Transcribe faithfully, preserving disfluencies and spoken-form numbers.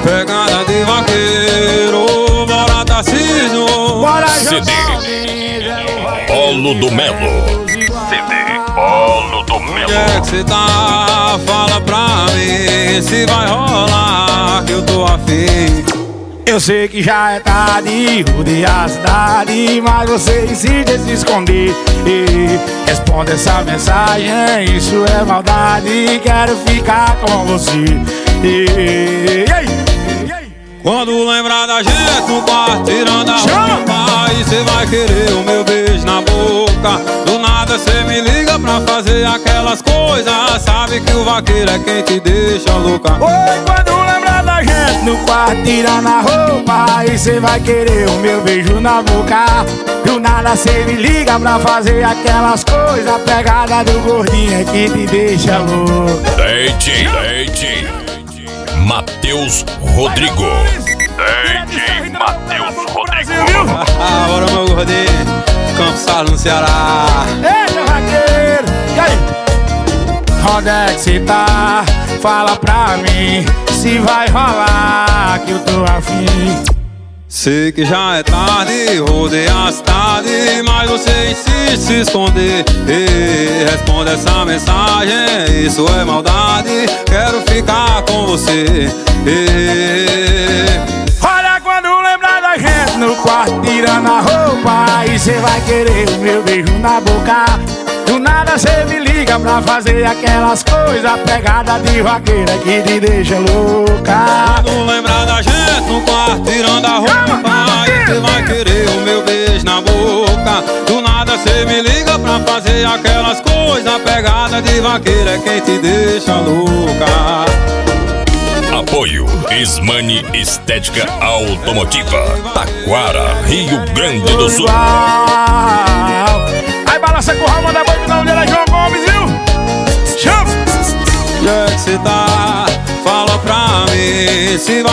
pegada de vaqueiro. Bora, Tarcísio. Bora, C D Polo do Melo. C D Polo do Onde é Melo. que cê tá? Fala pra mim se vai rolar, que eu tô afim. Eu sei que já é tarde, rodear a cidade, mas você insiste em se esconder. E responde essa mensagem, isso é maldade, quero ficar com você. E, e, e, Quando lembrar da gente no quarto, tirando a roupa, aí cê vai querer o meu beijo na boca. Do nada cê me liga pra fazer aquelas coisas, sabe que o vaqueiro é quem te deixa louca. Oi, quando lembrar da gente no quarto, tirando a roupa, aí cê vai querer o meu beijo na boca. Do nada cê me liga pra fazer aquelas coisas, a pegada do gordinho é que te deixa louco. D J, D J Matheus Rodrigo. D J Matheus Rodrigo. Ah, bora meu gordinho, Campos Sales no Ceará. Eita, vaqueiro! E aí? Onde é que cê tá? Fala pra mim se vai rolar, que eu tô afim. Sei que já é tarde, rodei a cidade, mas você insiste em se esconder. Ei, responde essa mensagem, isso é maldade, quero ficar com você. Ei. Olha, quando lembrar da gente no quarto, tirando a roupa, aí cê vai querer o meu beijo na boca. Do nada cê me liga pra fazer aquelas coisas, pegada de vaqueira que te deixa louca. Quando lembrar da gente no quarto, tirando a roupa, aí cê vai querer o meu beijo na boca. Do nada cê me liga pra fazer aquelas coisas, pegada de vaqueira é quem te deixa louca. Apoio Ismani Estética Automotiva, Taquara, Rio Grande do Sul. Aí balança com o ramo da banca, não dele é João Gomes, viu? Chama! Onde é que cê tá? Fala pra mim se vai